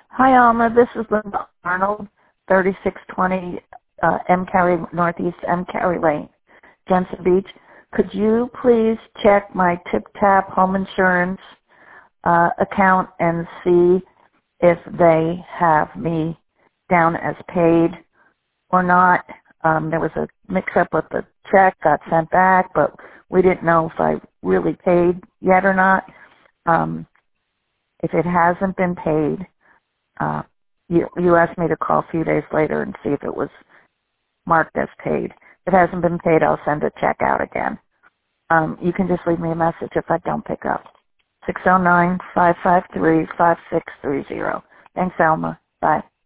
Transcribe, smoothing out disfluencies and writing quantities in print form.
Hi, Alma. This is Linda Arnold, 3620 M. Carey, Northeast M. Carey Lane, Jensen Beach. Could you please check my TipTap home insurance account and see if they have me down as paid or not? There was a mix-up with the check, got sent back, but we didn't know if I really paid yet or not. If it hasn't been paid, you asked me to call a few days later and see if it was marked as paid. If it hasn't been paid, I'll send a check out again. You can just leave me a message if I don't pick up. 609-553-5630. Thanks, Alma. Bye.